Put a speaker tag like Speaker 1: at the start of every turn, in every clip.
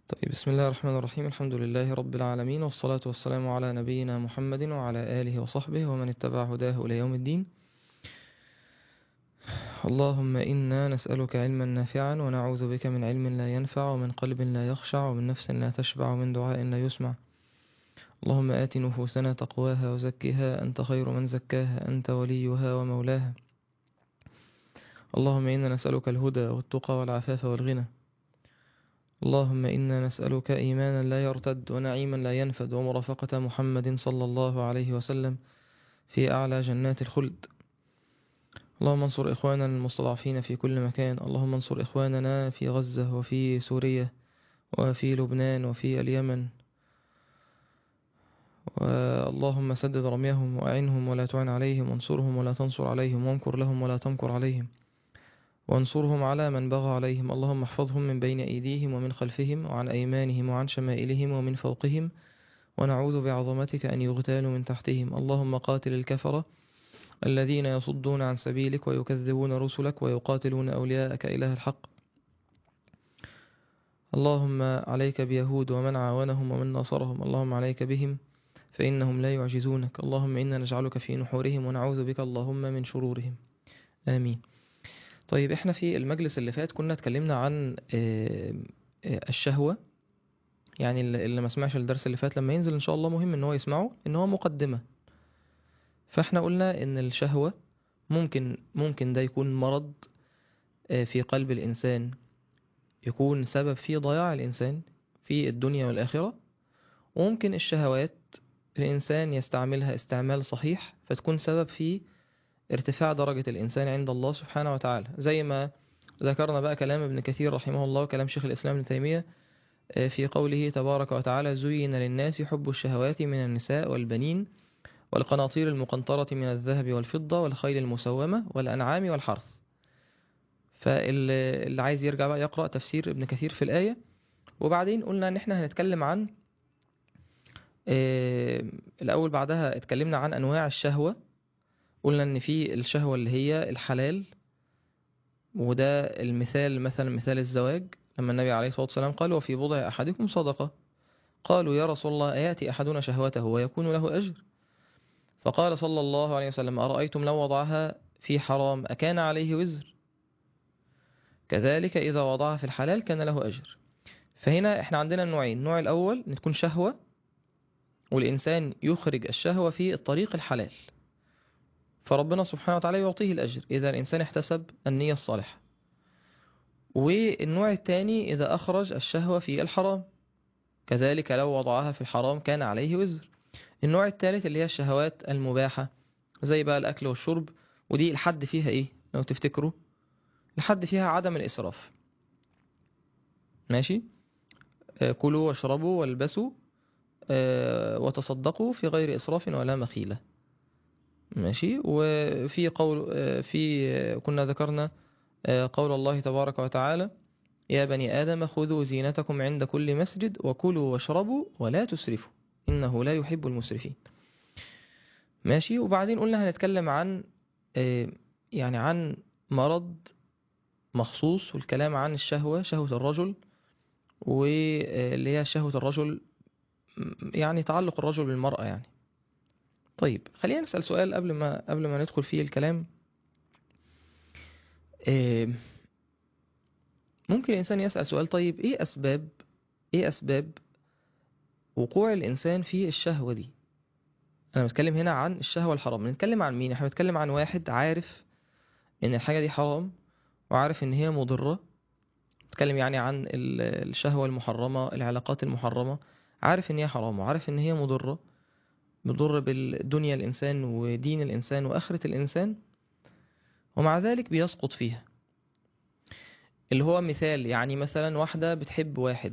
Speaker 1: طيب، بسم الله الرحمن الرحيم. الحمد لله رب العالمين، والصلاة والسلام على نبينا محمد وعلى آله وصحبه ومن اتبع هداه إلى يوم الدين. اللهم إنا نسألك علما نافعا ونعوذ بك من علم لا ينفع ومن قلب لا يخشع ومن نفس لا تشبع ومن دعاء لا يسمع. اللهم آت نفوسنا تقواها وزكها أنت خير من زكاها، أنت وليها ومولاها. اللهم إنا نسألك الهدى والتقى والعفاف والغنى. اللهم إنا نسألك إيمانا لا يرتد ونعيما لا ينفد ومرافقة محمد صلى الله عليه وسلم في أعلى جنات الخلد. اللهم انصر إخواننا المستضعفين في كل مكان. اللهم انصر إخواننا في غزة وفي سوريا وفي لبنان وفي اليمن. اللهم سدد رميهم وأعنهم ولا تعن عليهم، وانصرهم ولا تنصر عليهم، وامكر لهم ولا تمكر عليهم، وانصرهم على من بغى عليهم. اللهم احفظهم من بين أيديهم ومن خلفهم وعن أيمانهم وعن شمائلهم ومن فوقهم، ونعوذ بعظمتك أن يغتالوا من تحتهم. اللهم قاتل الكفرة الذين يصدون عن سبيلك ويكذبون رسلك ويقاتلون أولياءك إله الحق. اللهم عليك بيهود ومن عاونهم ومن ناصرهم. اللهم عليك بهم فإنهم لا يعجزونك. اللهم إنا نجعلك في نحورهم ونعوذ بك اللهم من شرورهم. آمين. طيب، احنا في المجلس اللي فات كنا اتكلمنا عن الشهوة. يعني اللي ما سمعش الدرس اللي فات لما ينزل ان شاء الله مهم ان هو يسمعه، ان هو مقدمة. فاحنا قلنا ان الشهوة ممكن ده يكون مرض في قلب الإنسان، يكون سبب في ضياع الإنسان في الدنيا والآخرة. وممكن الشهوات الإنسان يستعملها استعمال صحيح فتكون سبب في ارتفاع درجة الإنسان عند الله سبحانه وتعالى، زي ما ذكرنا بقى كلام ابن كثير رحمه الله وكلام شيخ الإسلام ابن تيمية في قوله تبارك وتعالى: زين للناس حب الشهوات من النساء والبنين والقناطير المقنطرة من الذهب والفضة والخيل المسومة والأنعام والحرث. فاللي عايز يرجع بقى يقرأ تفسير ابن كثير في الآية. وبعدين قلنا ان احنا هنتكلم عن الأول بعدها اتكلمنا عن أنواع الشهوة. قلنا ان في الشهوة اللي هي الحلال، وده المثال مثلا مثال الزواج، لما النبي عليه الصلاة والسلام قال: وفي بضع أحدكم صدقة. قالوا: يا رسول الله، أيأتي أحدنا شهوته ويكون له أجر؟ فقال صلى الله عليه وسلم: أرأيتم لو وضعها في حرام أكان عليه وزر؟ كذلك إذا وضعها في الحلال كان له أجر. فهنا احنا عندنا النوعين: النوع الأول ان تكون شهوة والإنسان يخرج الشهوة في الطريق الحلال، فربنا سبحانه وتعالى يعطيه الأجر إذا الإنسان احتسب النية الصالحة. والنوع الثاني إذا أخرج الشهوة في الحرام، كذلك لو وضعها في الحرام كان عليه وزر. النوع الثالث اللي هي الشهوات المباحة، زي بقى الأكل والشرب، ودي الحد فيها إيه لو تفتكروا؟ الحد فيها عدم الإسراف. ماشي. كلوا واشربوا والبسوا وتصدقوا في غير إسراف ولا مخيلة. ماشي. وفي قول كنا ذكرنا قول الله تبارك وتعالى: يا بني آدم خذوا زينتكم عند كل مسجد وكلوا واشربوا ولا تسرفوا إنه لا يحب المسرفين. ماشي. وبعدين قلنا هنتكلم عن يعني عن مرض مخصوص، والكلام عن الشهوة، شهوة الرجل، واللي هي شهوة الرجل يعني تعلق الرجل بالمرأة يعني. طيب، خلينا نسأل سؤال قبل ما ندخل فيه الكلام. ممكن الإنسان يسأل سؤال: طيب، إيه أسباب وقوع الإنسان في الشهوة دي؟ أنا بتكلم هنا عن الشهوة الحرام. بنتكلم عن مين؟ احنا بنتكلم عن واحد عارف إن الحاجة دي حرام وعارف إن هي مضرة. بتكلم يعني عن الشهوة المحرمة، العلاقات المحرمة، عارف إن هي حرام وعارف إن هي مضرة، بتضر بالدنيا الإنسان ودين الإنسان وآخرة الإنسان، ومع ذلك بيسقط فيها. اللي هو مثال، يعني مثلا واحدة بتحب واحد،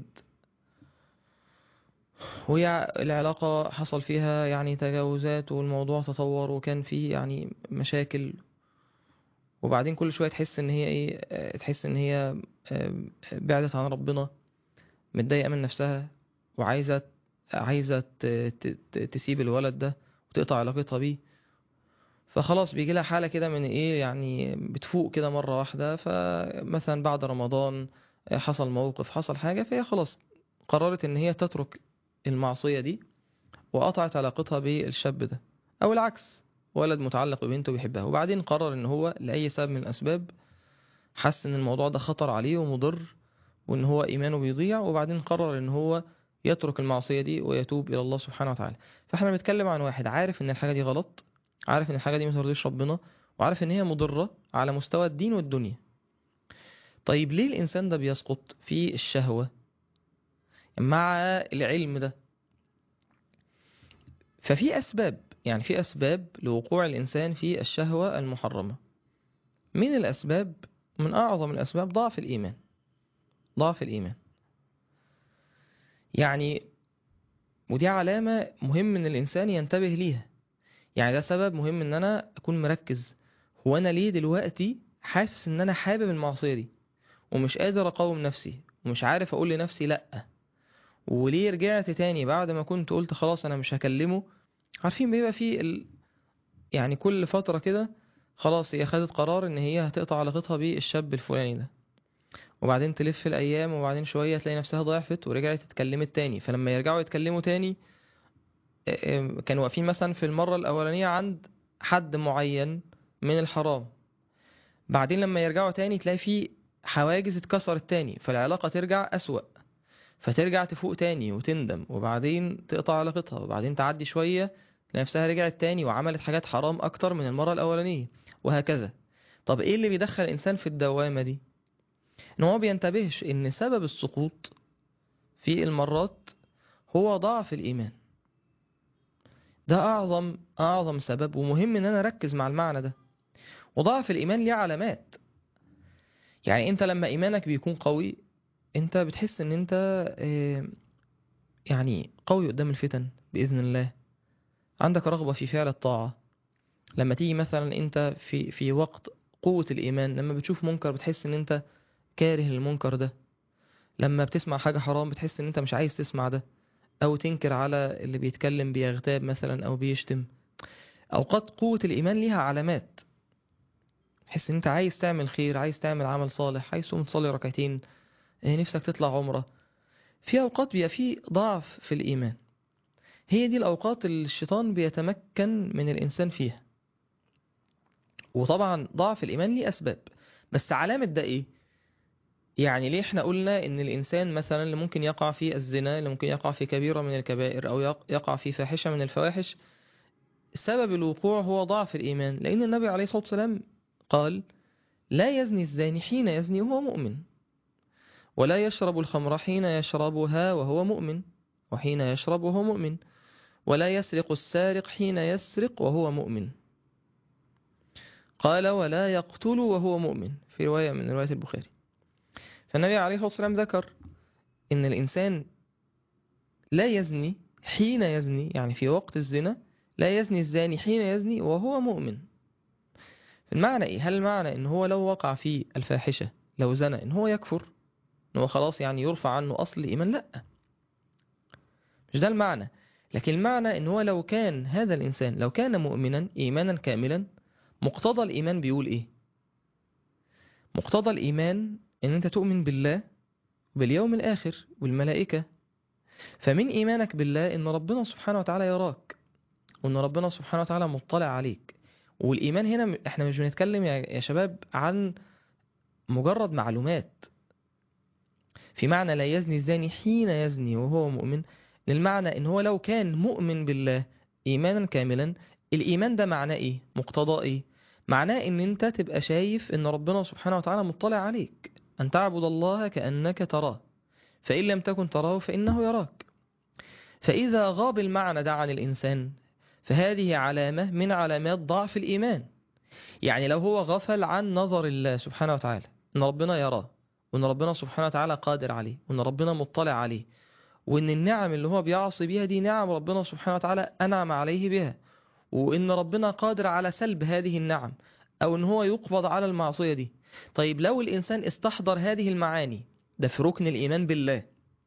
Speaker 1: وهي العلاقة حصل فيها يعني تجاوزات والموضوع تطور وكان فيه يعني مشاكل، وبعدين كل شوية تحس ان هي ايه، تحس ان هي بعدت عن ربنا، متضايقة من نفسها، وعايزة تسيب الولد ده وتقطع علاقتها بيه. فخلاص بيجي لها حالة كده من ايه، يعني بتفوق كده مرة واحدة. فمثلا بعد رمضان حصل موقف، حصل حاجة، فهي خلاص قررت ان هي تترك المعصية دي وقطعت علاقتها بالشاب ده، او العكس، ولد متعلق ببنته بيحبها وبعدين قرر ان هو لأي سبب من الاسباب حس ان الموضوع ده خطر عليه ومضر وان هو ايمانه بيضيع، وبعدين قرر ان هو يترك المعصية دي ويتوب الى الله سبحانه وتعالى. فاحنا بنتكلم عن واحد عارف ان الحاجة دي غلط، عارف ان الحاجة دي ما ترضيش ربنا، وعارف ان هي مضرة على مستوى الدين والدنيا. طيب ليه الانسان ده بيسقط في الشهوة مع العلم ده؟ ففي أسباب، يعني في أسباب لوقوع الإنسان في الشهوة المحرمة. من الأسباب، من أعظم الأسباب ضعف الإيمان. ضعف الإيمان يعني، ودي علامة مهم إن الإنسان ينتبه ليها. يعني ده سبب مهم إن أنا أكون مركز، هو أنا ليه دلوقتي حاسس إن أنا حابب المعصية دي ومش قادر أقاوم نفسي ومش عارف أقول لنفسي لأ، وليه رجعت تاني بعد ما كنت قلت خلاص أنا مش هكلمه. عارفين بيبقى فيه يعني كل فترة كده خلاص هي خدت قرار ان هي هتقطع علاقتها بالشاب الفلاني ده، وبعدين تلف الايام وبعدين شوية تلاقي نفسها ضعفت ورجعت اتكلمت تاني. فلما يرجعوا يتكلموا تاني كانوا واقفين مثلا في المرة الاولانية عند حد معين من الحرام، بعدين لما يرجعوا تاني تلاقي في حواجز اتكسرت تاني، فالعلاقة ترجع اسوأ، فترجع تفوق تاني وتندم وبعدين تقطع علاقتها، وبعدين تعدي شوية تلاقي نفسها رجعت تاني وعملت حاجات حرام أكتر من المرة الأولانية، وهكذا. طب إيه اللي بيدخل الإنسان في الدوامة دي؟ إن هو بينتبهش إن سبب السقوط في المرات هو ضعف الإيمان. ده أعظم سبب، ومهم إن أنا أركز مع المعنى ده. وضعف الإيمان ليه علامات. يعني أنت لما إيمانك بيكون قوي أنت بتحس إن أنت يعني قوي قدام الفتن بإذن الله، عندك رغبة في فعل الطاعة. لما تيجي مثلا انت في وقت قوة الإيمان، لما بتشوف منكر بتحس ان انت كاره للمنكر ده، لما بتسمع حاجة حرام بتحس ان انت مش عايز تسمع ده، او تنكر على اللي بيتكلم بيغتاب مثلا او بيشتم. اوقات قوة الإيمان ليها علامات، تحس ان انت عايز تعمل خير، عايز تعمل عمل صالح، عايز تقوم تصلي ركعتين، نفسك تطلع عمرة. في اوقات بيبقى في ضعف في الإيمان، هي دي الأوقات اللي الشيطان بيتمكن من الإنسان فيها. وطبعا ضعف الإيمان ليه أسباب، بس علامة ده إيه؟ يعني ليه احنا قلنا إن الإنسان مثلا اللي ممكن يقع في الزنا، اللي ممكن يقع في كبيرة من الكبائر أو يقع في فاحشة من الفواحش، سبب الوقوع هو ضعف الإيمان. لأن النبي عليه الصلاة والسلام قال: لا يزني الزاني حين يزني وهو مؤمن، ولا يشرب الخمر حين يشربها وهو مؤمن وحين يشرب وهو مؤمن، ولا يسرق السارق حين يسرق وهو مؤمن. قال: ولا يقتل وهو مؤمن، في رواية من رواية البخاري. فالنبي عليه الصلاة والسلام ذكر إن الإنسان لا يزني حين يزني، يعني في وقت الزنا، لا يزني الزاني حين يزني وهو مؤمن. المعنى إيه؟ هل المعنى إن هو لو وقع في الفاحشة، لو زنى، إن هو يكفر، إن هو خلاص يعني يرفع عنه أصل الإيمان؟ لا، مش ده المعنى. لكن المعنى إن هو لو كان هذا الإنسان لو كان مؤمنا إيمانا كاملا، مقتضى الإيمان بيقول إيه؟ مقتضى الإيمان إن أنت تؤمن بالله باليوم الآخر والملائكة. فمن إيمانك بالله إن ربنا سبحانه وتعالى يراك، وإن ربنا سبحانه وتعالى مطلع عليك. والإيمان هنا إحنا مش بنتكلم يا شباب عن مجرد معلومات، في معنى لا يزني الزاني حين يزني وهو مؤمن، للمعنى إن هو لو كان مؤمن بالله إيمانا كاملا، الإيمان ده معناه إيه؟ مقتضى إيه؟ معناه إن أنت تبقى شايف إن ربنا سبحانه وتعالى مطلع عليك، أن تعبد الله كأنك تراه، فإن لم تكن تراه فإنه يراك. فإذا غاب المعنى ده عن الإنسان فهذه علامة من علامات ضعف الإيمان. يعني لو هو غفل عن نظر الله سبحانه وتعالى، إن ربنا يراه، وإن ربنا سبحانه وتعالى قادر عليه، وإن ربنا مطلع عليه، وإن النعم اللي هو بيعصي بيها دي نعم ربنا سبحانه وتعالى أنعم عليه بها، وإن ربنا قادر على سلب هذه النعم، أو إن هو يقبض على المعصية دي. طيب لو الإنسان استحضر هذه المعاني، ده في ركن الإيمان بالله،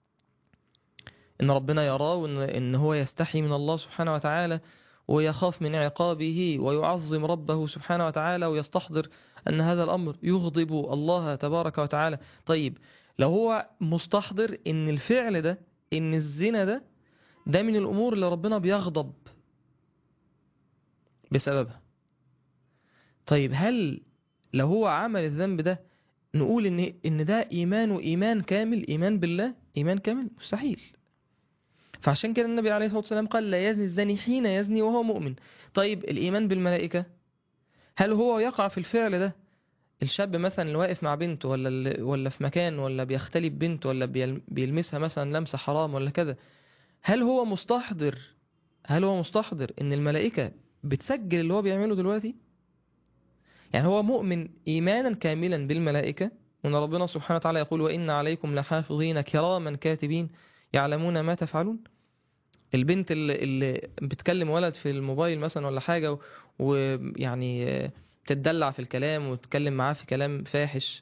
Speaker 1: إن ربنا يراه، وإن هو يستحي من الله سبحانه وتعالى ويخاف من عقابه ويعظم ربه سبحانه وتعالى، ويستحضر أن هذا الأمر يغضب الله تبارك وتعالى. طيب لو هو مستحضر أن الفعل ده ان الزنا ده من الامور اللي ربنا بيغضب بسببها. طيب هل لو هو عمل الذنب ده نقول ان ده ايمانه ايمان كامل، ايمان بالله ايمان كامل؟ مستحيل. فعشان كده النبي عليه الصلاة والسلام قال لا يزني الزاني حين يزني وهو مؤمن. طيب الايمان بالملائكة، هل هو يقع في الفعل ده الشاب مثلا اللي واقف مع بنته ولا في مكان، ولا بيختلي ببنته، ولا بيلمسها مثلا لمسة حرام ولا كذا، هل هو مستحضر ان الملائكة بتسجل اللي هو بيعمله دلوقتي؟ يعني هو مؤمن إيمانا كاملا بالملائكة، وأن ربنا سبحانه وتعالى يقول وإن عليكم لحافظين كراما كاتبين يعلمون ما تفعلون. البنت اللي بتكلم ولد في الموبايل مثلا ولا حاجة، ويعني بتدلع في الكلام وتتكلم معاه في كلام فاحش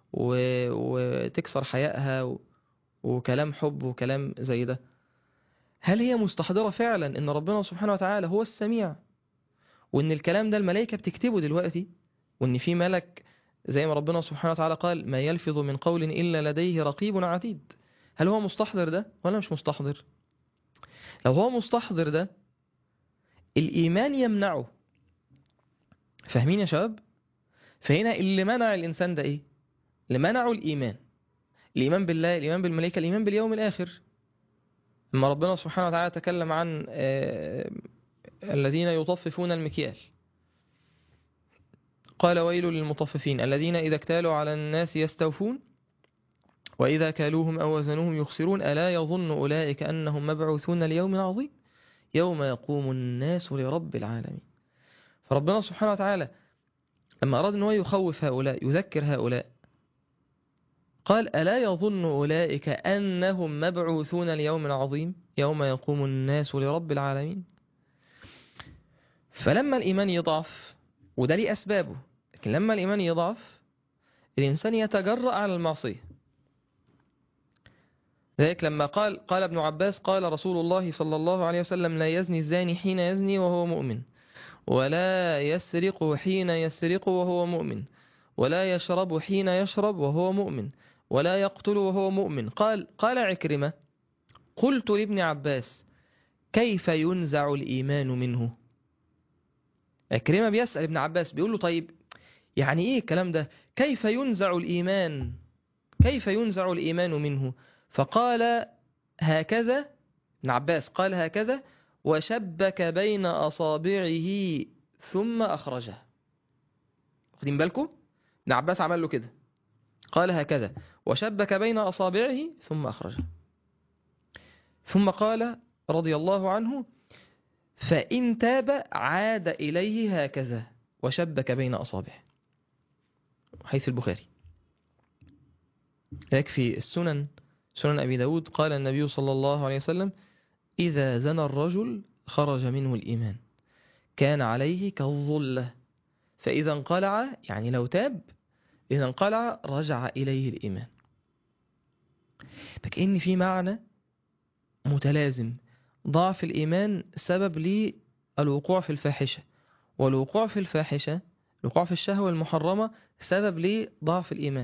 Speaker 1: وتكسر حيائها وكلام حب وكلام زي ده، هل هي مستحضرة فعلا ان ربنا سبحانه وتعالى هو السميع، وان الكلام ده الملائكة بتكتبه دلوقتي، وان في ملك زي ما ربنا سبحانه وتعالى قال ما يلفظ من قول إلا لديه رقيب عتيد؟ هل هو مستحضر ده ولا مش مستحضر؟ لو هو مستحضر ده الإيمان يمنعه. فاهمين يا شباب؟ فهنا اللي منع الإنسان ده إيه؟ اللي منعه الإيمان بالله، الإيمان بالملائكة، الإيمان باليوم الآخر. لما ربنا سبحانه وتعالى تكلم عن الذين يطففون المكيال قال ويل للمطففين الذين إذا اكتالوا على الناس يستوفون وإذا كالوهم أو وزنوهم يخسرون ألا يظن أولئك أنهم مبعوثون ليوم عظيم يوم يقوم الناس لرب العالمين. فربنا سبحانه وتعالى لما أراد أنه يخوف هؤلاء يذكر هؤلاء قال ألا يظن أولئك أنهم مبعوثون ليوم عظيم يوم يقوم الناس لرب العالمين. فلما الإيمان يضعف، وده ليه أسبابه، لكن لما الإيمان يضعف الإنسان يتجرأ على المعصية. ذلك لما قال ابن عباس قال رسول الله صلى الله عليه وسلم لا يزني الزاني حين يزني وهو مؤمن، ولا يسرق حين يسرق وهو مؤمن، ولا يشرب حين يشرب وهو مؤمن، ولا يقتل وهو مؤمن. قال عكرمة قلت لابن عباس كيف ينزع الإيمان منه؟ عكرمة بيسأل ابن عباس بيقول له طيب يعني ايه الكلام ده؟ كيف ينزع الإيمان؟ كيف ينزع الإيمان منه؟ فقال هكذا، ابن عباس قال هكذا وشبك بين أصابعه ثم أخرجه. واخدين بالكم؟ ابن عباس عمل له كده، قال هكذا وشبك بين أصابعه ثم أخرجه، ثم قال رضي الله عنه فإن تاب عاد إليه هكذا وشبك بين أصابعه. حيث البخاري. يكفي السنن، سنن أبي داود قال النبي صلى الله عليه وسلم إذا زنى الرجل خرج منه الإيمان كان عليه كالظلة فإذا انقلع، يعني لو تاب إذا انقلع رجع إليه الإيمان. فكأن في معنى متلازم، ضعف الإيمان سبب للوقوع في الفاحشة، والوقوع في الفاحشة الوقوع في الشهوة المحرمة سبب لضعف الإيمان.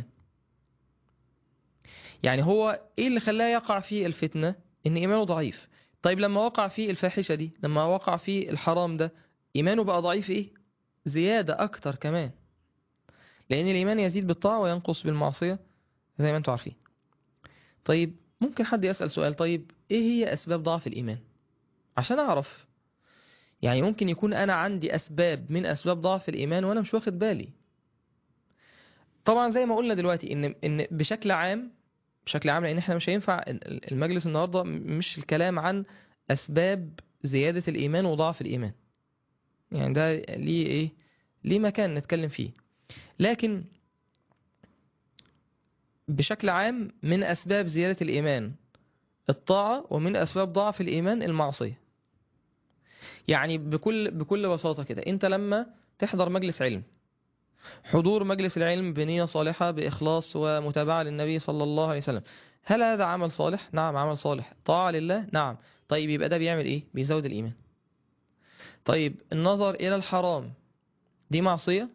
Speaker 1: يعني هو إيه اللي خلاه يقع في الفتنة؟ إن إيمانه ضعيف. طيب لما وقع في الفاحشة دي، لما وقع في الحرام ده، إيمانه بقى ضعيف إيه؟ زيادة أكتر كمان، لأن الإيمان يزيد بالطاعة وينقص بالمعصية زي ما أنتم عارفين. طيب ممكن حد يسأل سؤال، طيب إيه هي أسباب ضعف الإيمان؟ عشان أعرف. يعني ممكن يكون أنا عندي أسباب من أسباب ضعف الإيمان وأنا مش واخد بالي. طبعا زي ما قلنا دلوقتي إن بشكل عام لأن إحنا مش هينفع المجلس النهاردة مش الكلام عن أسباب زيادة الإيمان وضعف الإيمان، يعني ده ليه إيه؟ ليه مكان نتكلم فيه. لكن بشكل عام من أسباب زيادة الإيمان الطاعة، ومن أسباب ضعف الإيمان المعصية. يعني بكل بساطة كده، أنت لما تحضر مجلس علم، حضور مجلس العلم بنية صالحة بإخلاص ومتابعة للنبي صلى الله عليه وسلم، هل هذا عمل صالح؟ نعم عمل صالح. طاعة لله؟ نعم. طيب يبقى ده بيعمل إيه؟ بيزود الإيمان. طيب النظر إلى الحرام دي معصية؟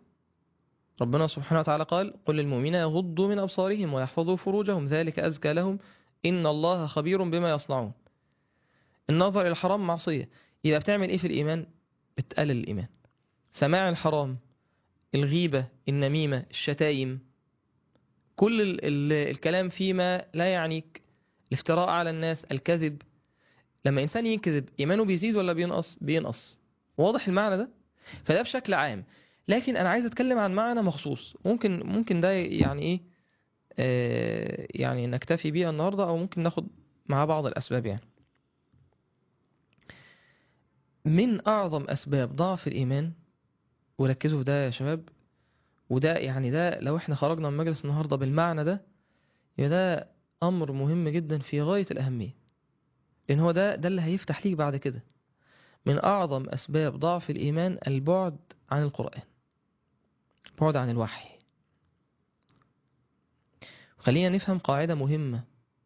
Speaker 1: ربنا سبحانه وتعالى قال قل للمؤمنين يغضوا من أبصارهم ويحفظوا فروجهم ذلك أزكى لهم إن الله خبير بما يصنعون. النظر إلى الحرام معصية، يبقى بتعمل إيه في الإيمان؟ بتقلل الإيمان. سماع الحرام، الغيبة، النميمة، الشتايم، كل الكلام فيما لا يعنيك، الافتراء على الناس، الكذب. لما إنسان يكذب إيمانه بيزيد ولا بينقص؟ بينقص. واضح المعنى ده؟ فده بشكل عام. لكن أنا عايز أتكلم عن معنى مخصوص، ممكن ده يعني إيه، يعني نكتفي بيه النهاردة، أو ممكن ناخد مع بعض الأسباب. يعني من أعظم أسباب ضعف الإيمان، وركزوا في ده يا شباب، وده يعني ده لو احنا خرجنا من مجلس النهاردة بالمعنى ده، يبقى ده أمر مهم جدا في غاية الأهمية، لأن هو ده اللي هيفتح ليك بعد كده. من أعظم أسباب ضعف الإيمان البعد عن القرآن، البعد عن الوحي. خلينا نفهم قاعدة مهمة.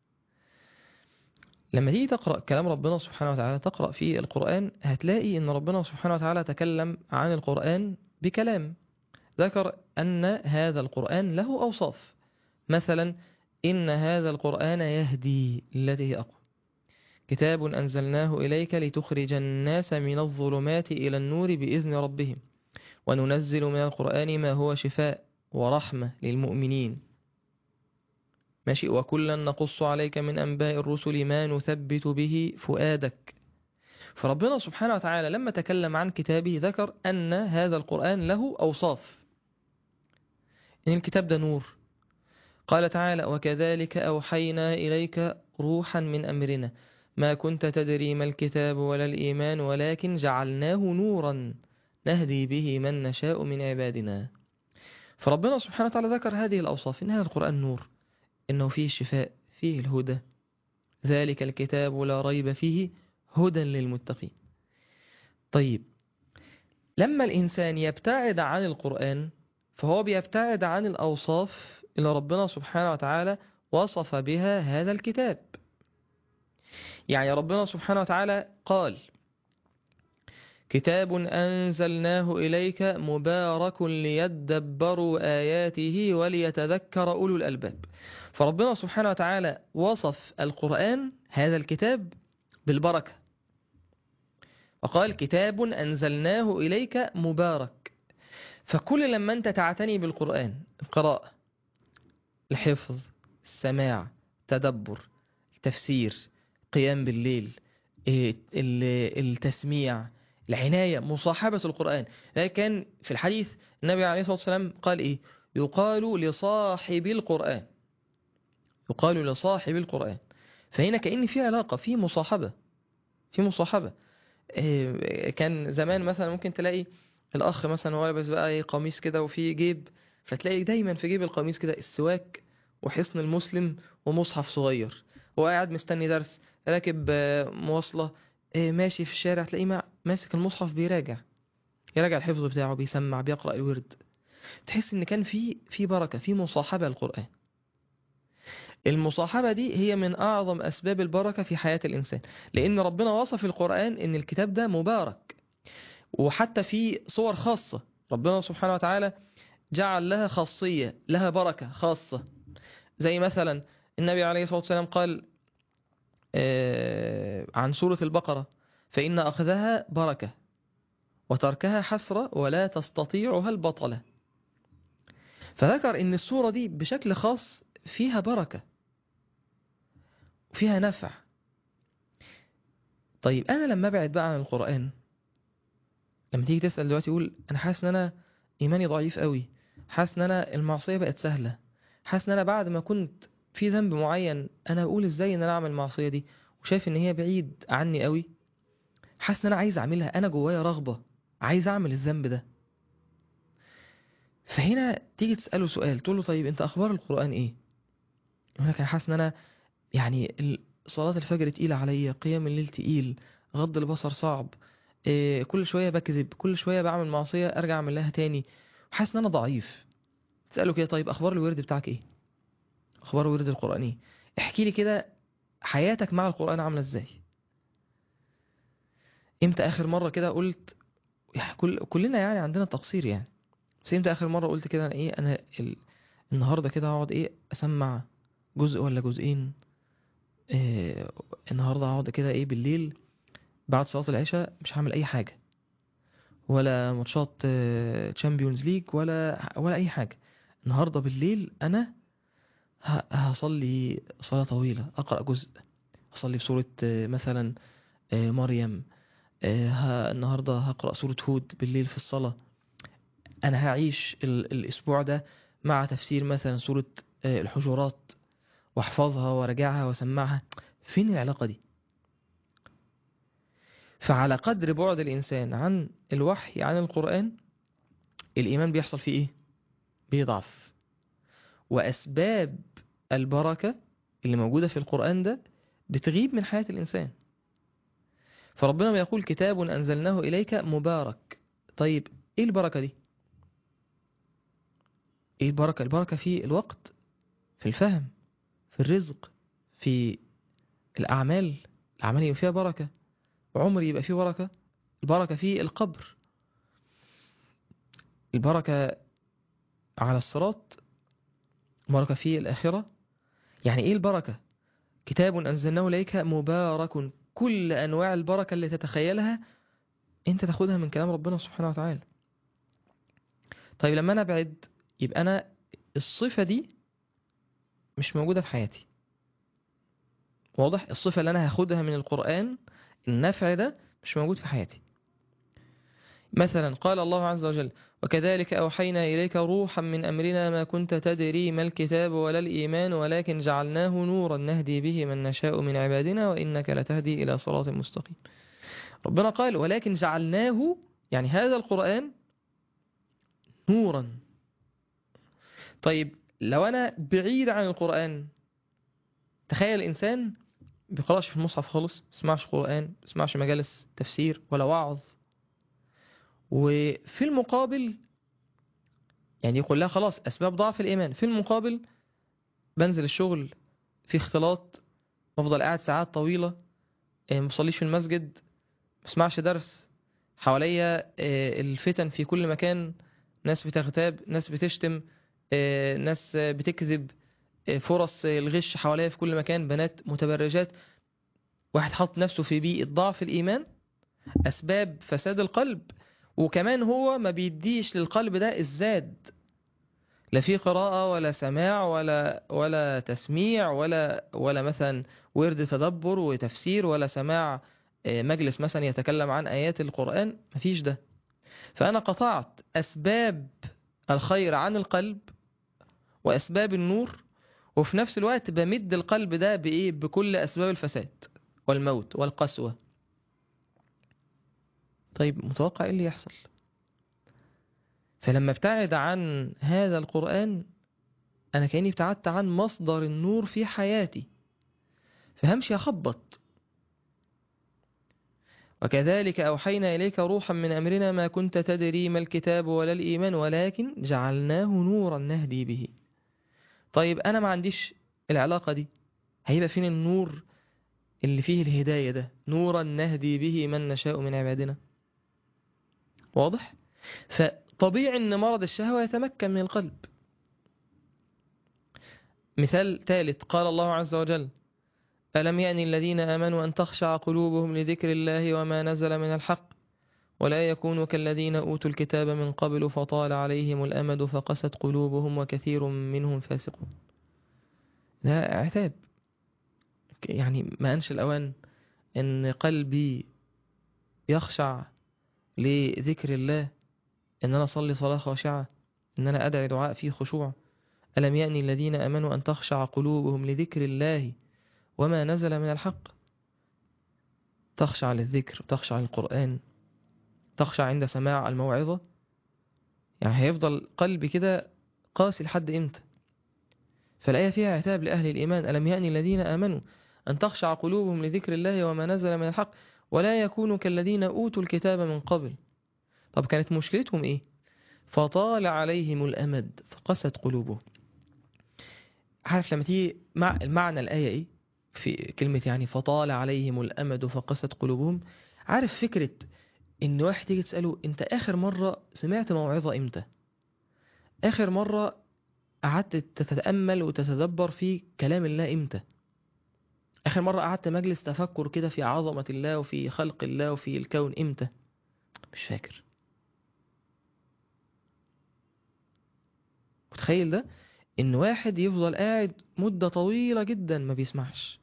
Speaker 1: لما تيجي تقرأ كلام ربنا سبحانه وتعالى، تقرأ في القرآن، هتلاقي أن ربنا سبحانه وتعالى تكلم عن القرآن بكلام، ذكر أن هذا القرآن له أوصاف. مثلا إن هذا القرآن يهدي التي هي أقوى، كتاب أنزلناه إليك لتخرج الناس من الظلمات إلى النور بإذن ربهم وننزل من القرآن ما هو شفاء ورحمة للمؤمنين. ماشي. وكلا نقص عليك من أنباء الرسل ما نثبت به فؤادك. فربنا سبحانه وتعالى لما تكلم عن كتابه ذكر أن هذا القرآن له أوصاف، إن الكتاب ده نور. قال تعالى: وكذلك أوحينا إليك روحا من أمرنا ما كنت تدري ما الكتاب ولا الإيمان ولكن جعلناه نورا نهدي به من نشاء من عبادنا. فربنا سبحانه وتعالى ذكر هذه الأوصاف، إن هذا القرآن نور، إنه فيه الشفاء، فيه الهدى، ذلك الكتاب لا ريب فيه هدى للمتقين. طيب، لما الإنسان يبتعد عن القرآن فهو بيبتعد عن الأوصاف اللي ربنا سبحانه وتعالى وصف بها هذا الكتاب. يعني ربنا سبحانه وتعالى قال: كتاب أنزلناه إليك مبارك ليدبروا آياته وليتذكر أولو الألباب. فربنا سبحانه وتعالى وصف القرآن هذا الكتاب بالبركة، وقال: كتاب أنزلناه إليك مبارك. فكل لما أنت تعتني بالقرآن، القراءة، الحفظ، السماع، تدبر، التفسير، قيام بالليل، التسميع، العناية، مصاحبة القرآن. لكن في الحديث النبي عليه الصلاة والسلام قال إيه؟ يقال لصاحب القرآن، يقال لصاحب القرآن. فهنا كأن في علاقة، في مصاحبة، في مصاحبة. كان زمان مثلا ممكن تلاقي الأخ مثلا هو لابس بقى قميص كده وفيه جيب، فتلاقي دايما في جيب القميص كده السواك وحصن المسلم ومصحف صغير. هو قاعد مستني درس، راكب مواصلة، ماشي في الشارع، تلاقيه ماسك المصحف يراجع الحفظ بتاعه، بيسمع، بيقرأ الورد. تحس ان كان في بركة، في مصاحبة القرآن. المصاحبة دي هي من أعظم أسباب البركة في حياة الإنسان، لأن ربنا وصف القرآن إن الكتاب ده مبارك. وحتى في صور خاصة ربنا سبحانه وتعالى جعل لها خاصية، لها بركة خاصة. زي مثلا النبي عليه الصلاة والسلام قال عن سورة البقرة: فإن أخذها بركة وتركها حسرة ولا تستطيعها البطلة. فذكر إن السورة دي بشكل خاص فيها بركة وفيها نفع. طيب، أنا لما أبعد بقى عن القرآن، لما تيجي تسأل دلوقتي يقول: أنا حاسس إن أنا إيماني ضعيف قوي، حاسس إن أنا المعصية بقت سهلة، حاسس إن أنا بعد ما كنت في ذنب معين أنا أقول إزاي إن أنا أعمل المعصية دي، وشايف إن هي بعيد عني قوي، حاسس إن أنا عايز أعملها، أنا جوايا رغبة عايز أعمل الذنب ده. فهنا تيجي تسأله سؤال، تقول له: طيب أنت أخبار القرآن إيه؟ يقول لك: أنا حاسس إن أنا يعني صلاة الفجر تقيلة عليا، قيام الليل تقيل، غض البصر صعب، كل شوية بكذب، كل شوية بعمل معصية أرجع أعمل لها تاني، وحاسس إن أنا ضعيف. تسأله كده: طيب أخبار الورد بتاعك إيه؟ أخبار ورد القرآن إيه؟ احكي لي كده حياتك مع القرآن عاملة إزاي؟ إمتى آخر مرة كده قلت، يعني كلنا يعني عندنا تقصير يعني، بس إمتى آخر مرة قلت كده: أنا النهاردة كده هقعد أسمع جزء ولا جزئين إيه النهاردة هقعد كده ايه بالليل بعد صلاة العشاء مش هعمل اي حاجة، ولا ماتشات تشامبيونز ليج ولا اي حاجة. النهاردة بالليل انا هصلي صلاة طويلة، اقرأ جزء، هصلي بسورة مثلا مريم. النهاردة هقرأ سورة هود بالليل في الصلاة. انا هعيش الاسبوع ده مع تفسير مثلا سورة الحجرات، واحفظها وارجعها واسمعها. فين العلاقة دي؟ فعلى قدر بعد الإنسان عن الوحي عن القرآن، الإيمان بيحصل فيه إيه؟ بيضعف. وأسباب البركة اللي موجودة في القرآن ده بتغيب من حياة الإنسان. فربنا ما يقول كتاب أنزلناه إليك مبارك. طيب إيه البركة دي؟ إيه البركة؟ البركة في الوقت، في الفهم، في الرزق، في الأعمال. الأعمال يبقى فيها بركة، عمر يبقى فيه بركة. البركة في القبر، البركة على الصراط، بركة في الآخرة. يعني إيه البركة؟ كتاب أنزلناه إليك مبارك، كل أنواع البركة اللي تتخيلها أنت تاخدها من كلام ربنا سبحانه وتعالى. طيب لما أنا أبعد، يبقى أنا الصفة دي مش موجودة في حياتي. واضح؟ الصفة اللي أنا هاخدها من القرآن، النفع ده مش موجود في حياتي. مثلا قال الله عز وجل: وكذلك أوحينا إليك روحا من أمرنا ما كنت تدري ما الكتاب ولا الإيمان ولكن جعلناه نورا نهدي به من نشاء من عبادنا وإنك لتهدي إلى صراط مستقيم. ربنا قال ولكن جعلناه، يعني هذا القرآن، نورا. طيب لو أنا بعيد عن القرآن، تخيل إنسان بيقرأش في المصحف خالص، بيسمعش قرآن، بيسمعش مجالس تفسير ولا وعظ، وفي المقابل يعني يقول لها خلاص أسباب ضعف الإيمان، في المقابل بنزل الشغل في اختلاط، بفضل قاعد ساعات طويلة، ما بصليش في المسجد، ما بسمعش درس، حواليا الفتن في كل مكان، ناس بتغتاب، ناس بتشتم، ناس بتكذب، فرص الغش حواليا في كل مكان، بنات متبرجات. واحد حط نفسه في بيئة ضعف الإيمان، أسباب فساد القلب، وكمان هو ما بيديش للقلب ده الزاد، لا في قراءة ولا سماع ولا تسميع ولا مثلا ورد تدبر وتفسير ولا سماع مجلس مثلا يتكلم عن آيات القرآن، مفيش ده. فأنا قطعت أسباب الخير عن القلب وأسباب النور، وفي نفس الوقت بمد القلب ده بإيه؟ بكل أسباب الفساد والموت والقسوة. طيب متوقع إيه اللي يحصل؟ فلما ابتعد عن هذا القرآن، أنا كأني ابتعدت عن مصدر النور في حياتي، فهمشي أخبط. وكذلك أوحينا إليك روحا من أمرنا ما كنت تدري ما الكتاب ولا الإيمان ولكن جعلناه نورا نهدي به. طيب أنا ما عنديش العلاقة دي، هيبقى فين النور اللي فيه الهداية ده؟ نورا نهدي به من نشاء من عبادنا. واضح؟ فطبيعي أن مرض الشهوة يتمكن من القلب. مثال ثالث، قال الله عز وجل: ألم يأن الذين آمنوا أن تخشع قلوبهم لذكر الله وما نزل من الحق ولا يكونوا كالذين أوتوا الكتاب من قبل فطال عليهم الأمد فقست قلوبهم وكثير منهم فاسقون. ده عتاب. يعني ما أنش الأوان أن قلبي يخشع لذكر الله، أن أنا أصلي صلاة خاشعة، أن أنا أدعي دعاء فيه خشوع. ألم يأن الذين آمنوا أن تخشع قلوبهم لذكر الله وما نزل من الحق. تخشع للذكر، تخشع للقرآن، تخشع عند سماع الموعظة. يعني هيفضل قلبي كده قاسي لحد إمتى؟ فالآية فيها عتاب لأهل الإيمان: ألم يأن الذين آمنوا أن تخشع قلوبهم لذكر الله وما نزل من الحق ولا يكونوا كالذين أوتوا الكتاب من قبل. طب كانت مشكلتهم إيه؟ فطال عليهم الأمد فقست قلوبهم. عارف لما تيجي مع المعنى الآية إيه في كلمة يعني فطال عليهم الأمد فقست قلوبهم؟ عارف فكرة إن واحد تيجي تسأله: أنت آخر مرة سمعت موعظة إمتى؟ آخر مرة قعدت تتأمل وتتدبر في كلام الله إمتى؟ آخر مرة قعدت مجلس تفكر كده في عظمة الله وفي خلق الله وفي الكون إمتى؟ مش فاكر. متخيل ده؟ إن واحد يفضل قاعد مدة طويلة جدا ما بيسمعش،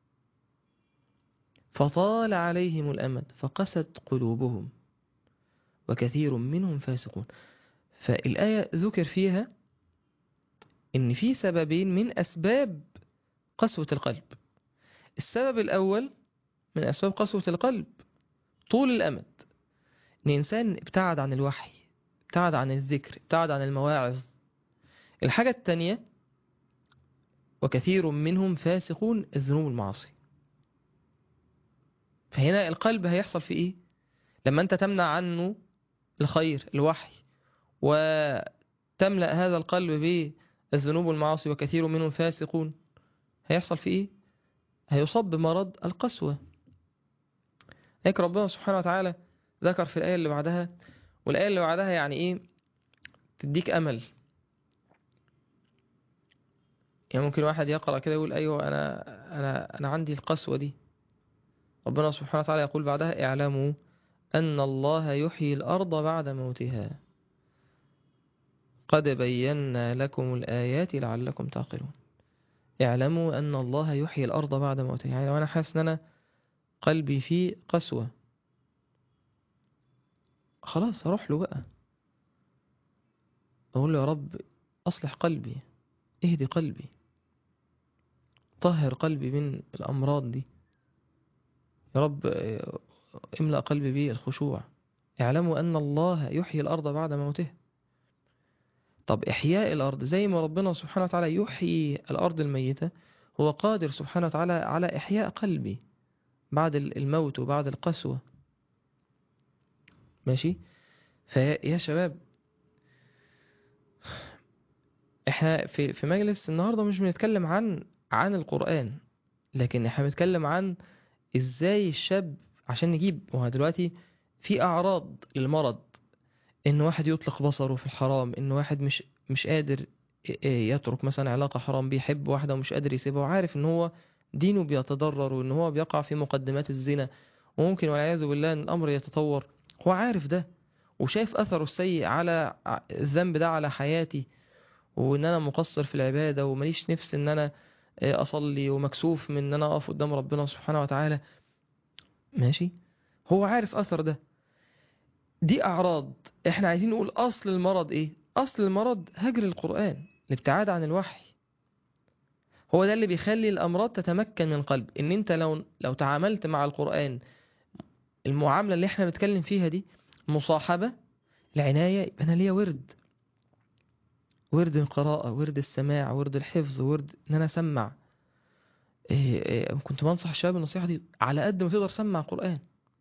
Speaker 1: فطال عليهم الأمد فقست قلوبهم وكثير منهم فاسقون. فالآية ذكر فيها إن في سببين من أسباب قسوة القلب. السبب الأول من أسباب قسوة القلب طول الأمد، إن إنسان ابتعد عن الوحي، ابتعد عن الذكر، ابتعد عن المواعظ. الحاجة التانية وكثير منهم فاسقون، الذنوب المعاصي. فهنا القلب هيحصل فيه إيه؟ لما أنت تمنع عنه الخير الوحي وتملأ هذا القلب بالذنوب والمعاصي وكثير منهم فاسقون، هيحصل فيه إيه؟ هيصاب بمرض القسوة. هيك ربنا سبحانه وتعالى ذكر في الآية اللي بعدها، والآية اللي بعدها يعني إيه؟ تديك أمل. يعني ممكن واحد يقرأ كده يقول أيوة أنا عندي القسوة دي. ربنا سبحانه وتعالى يقول بعدها اعلموا أن الله يحيي الأرض بعد موتها قد بينا لكم الآيات لعلكم تعقلون. اعلموا أن الله يحيي الأرض بعد موتها. يعني لو أنا حاسس أن أنا قلبي فيه قسوة، خلاص أروح له بقى، أقول له يا رب أصلح قلبي، اهدي قلبي، طهر قلبي من الأمراض دي يا رب، املأ قلبي بالخشوع. اعلموا أن الله يحيي الأرض بعد موتها. طب إحياء الأرض زي ما ربنا سبحانه وتعالى يحيي الأرض الميتة، هو قادر سبحانه وتعالى على إحياء قلبي بعد الموت وبعد القسوة. ماشي؟ فيا شباب، احنا في مجلس النهاردة مش بنتكلم عن القرآن، لكن احنا بنتكلم عن ازاي الشاب عشان نجيب. وها دلوقتي في أعراض للمرض، ان واحد يطلق بصره في الحرام، ان واحد مش قادر يترك مثلا علاقة حرام، بيحب واحدة ومش قادر يسيبها، وعارف ان هو دينه بيتضرر وان هو بيقع في مقدمات الزنا، وممكن والعياذ بالله ان الامر يتطور. هو عارف ده وشايف اثره السيء على الذنب ده على حياتي، وان انا مقصر في العبادة ومليش نفس ان انا اصلي، ومكسوف من ان انا اقف قدام ربنا سبحانه وتعالى. ماشي؟ هو عارف اثر ده. دي أعراض. احنا عايزين نقول أصل المرض إيه؟ أصل المرض هجر القرآن، الابتعاد عن الوحي. هو ده اللي بيخلي الأمراض تتمكن من القلب. إن أنت لو تعاملت مع القرآن المعاملة اللي احنا بنتكلم فيها دي، مصاحبة، العناية، يبقى أنا ليا ورد القراءة، ورد السماع، ورد الحفظ، ورد إن أنا أسمع. كنت بنصح الشباب النصيحة دي، على قد ما تقدر سمع قرآن.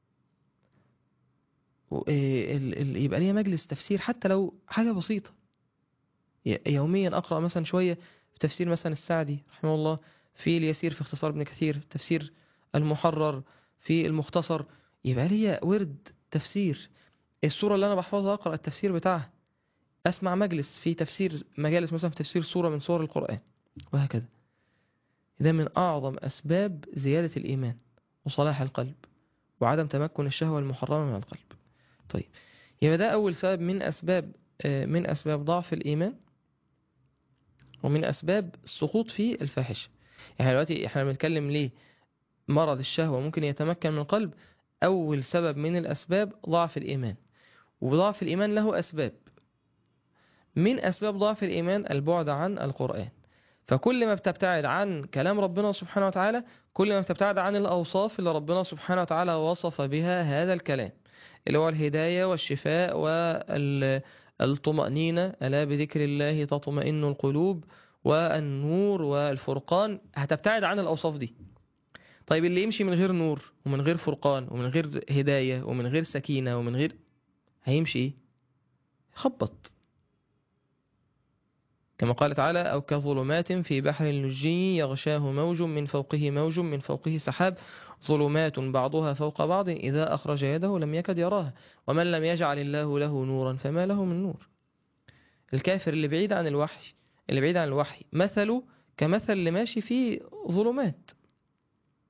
Speaker 1: يبقى ليا مجلس تفسير حتى لو حاجة بسيطة، يوميا أقرأ مثلا شوية في تفسير مثلا السعدي رحمه الله، في اليسير في اختصار ابن كثير، تفسير المحرر في المختصر. يبقى لي ورد تفسير. السورة اللي أنا بحفظها أقرأ التفسير بتاعها، أسمع مجلس في تفسير، مجالس مثلا في تفسير سورة من سور القرآن، وهكذا. ده من أعظم أسباب زيادة الإيمان وصلاح القلب وعدم تمكن الشهوة المحرمة من القلب. طيب، يبقى ده أول سبب من أسباب ضعف الإيمان ومن أسباب السقوط في الفاحشة. يعني دلوقتي احنا بنتكلم ليه مرض الشهوة ممكن يتمكن من القلب. أول سبب من الأسباب ضعف الإيمان، وضعف الإيمان له أسباب. من أسباب ضعف الإيمان البعد عن القرآن. فكل ما بتبتعد عن كلام ربنا سبحانه وتعالى، كل ما بتبتعد عن الأوصاف اللي ربنا سبحانه وتعالى وصف بها هذا الكلام، اللي هو الهداية والشفاء والطمأنينة، ألا بذكر الله تطمئن القلوب، والنور والفرقان. هتبتعد عن الأوصاف دي. طيب اللي يمشي من غير نور ومن غير فرقان ومن غير هداية ومن غير سكينة ومن غير، هيمشي ايه؟ خبط. كما قال تعالى أو كظلمات في بحر لجي يغشاه موج من فوقه موج من فوقه سحاب ظلمات بعضها فوق بعض إذا أخرج يده لم يكد يراها ومن لم يجعل الله له نورا فما له من نور. الكافر اللي بعيد عن الوحي، مثله كمثل اللي ماشي في ظلمات.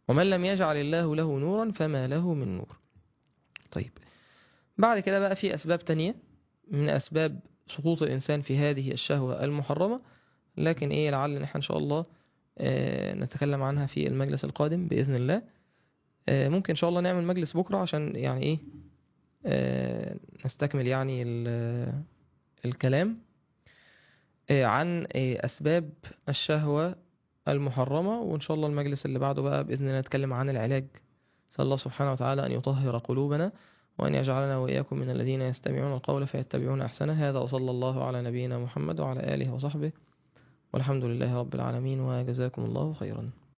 Speaker 1: ومن لم يجعل الله له نورا فما له من نور. طيب، بعد كده بقى في أسباب تانية من أسباب سقوط الإنسان في هذه الشهوة المحرمة، لكن إيه، لعل إن إحنا إن شاء الله نتكلم عنها في المجلس القادم بإذن الله. ممكن إن شاء الله نعمل مجلس بكرة عشان يعني إيه نستكمل يعني الكلام عن أسباب الشهوة المحرمة، وإن شاء الله المجلس اللي بعده بقى بإذن الله نتكلم عن العلاج. نسأل الله سبحانه وتعالى أن يطهر قلوبنا، وأن يجعلنا وإياكم من الذين يستمعون القول فيتبعون أحسنه. هذا وصلى الله على نبينا محمد وعلى آله وصحبه، والحمد لله رب العالمين، وجزاكم الله خيرا.